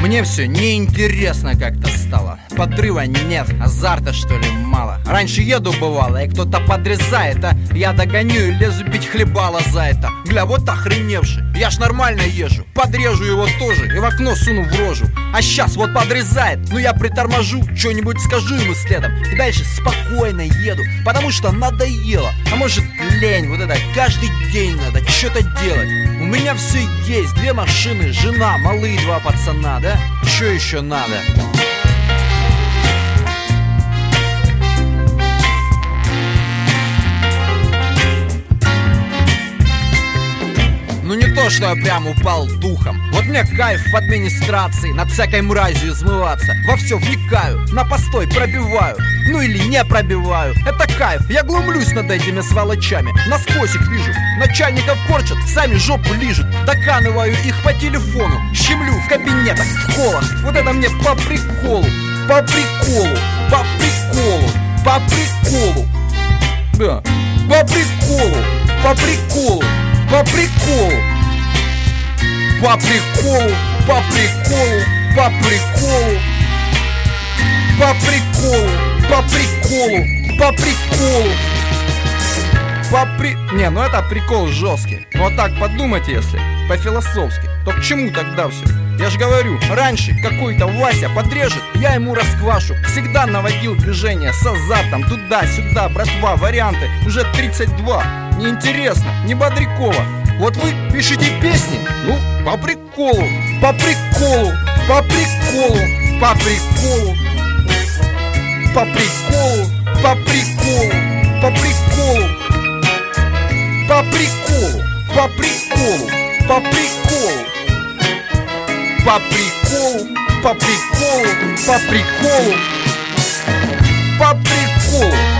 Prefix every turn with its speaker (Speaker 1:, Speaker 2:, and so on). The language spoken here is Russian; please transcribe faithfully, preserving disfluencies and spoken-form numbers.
Speaker 1: Мне все неинтересно как-то стало. Подрыва нет, азарта что ли мало. Раньше еду бывало, и кто-то подрезает, а я догоню и лезу бить хлебало за это. Гля, вот охреневший, я ж нормально езжу. Подрежу его тоже и в окно суну в рожу. А щас вот подрезает, ну я приторможу, что-нибудь скажу ему следом и дальше спокойно еду, потому что надоело. А может лень, вот это каждый день надо что-то делать. У меня все есть, две машины, жена, малые два пацана, да? Что еще надо? Ну не то, что я прям упал духом. Вот мне кайф в администрации над всякой мразью измываться. Во все вникаю, на постой пробиваю. Ну или не пробиваю, это кайф. Я глумлюсь над этими сволочами, насквозь их вижу. Начальников корчат, сами жопу лижут. Доканываю их по телефону, щемлю в кабинетах, в холлах. Вот это мне по приколу, по приколу, по приколу, по приколу. Да, по приколу, по приколу, по приколу, по приколу, по приколу, по приколу, по приколу, по приколу, по приколу, по при... Не, ну это прикол жесткий. Но вот так подумать, если по-философски, то к чему тогда все? Я ж говорю, раньше какой-то Вася подрежет, я ему расквашу. Всегда наводил движение с азартом, туда-сюда, братва, варианты. Уже тридцать два, неинтересно, не Бодрякова. Вот вы пишете песни, ну, по приколу, по приколу, по приколу, по приколу, по приколу, по приколу, по приколу, по приколу, по приколу, по приколу, по приколу, по приколу, по приколу, по приколу.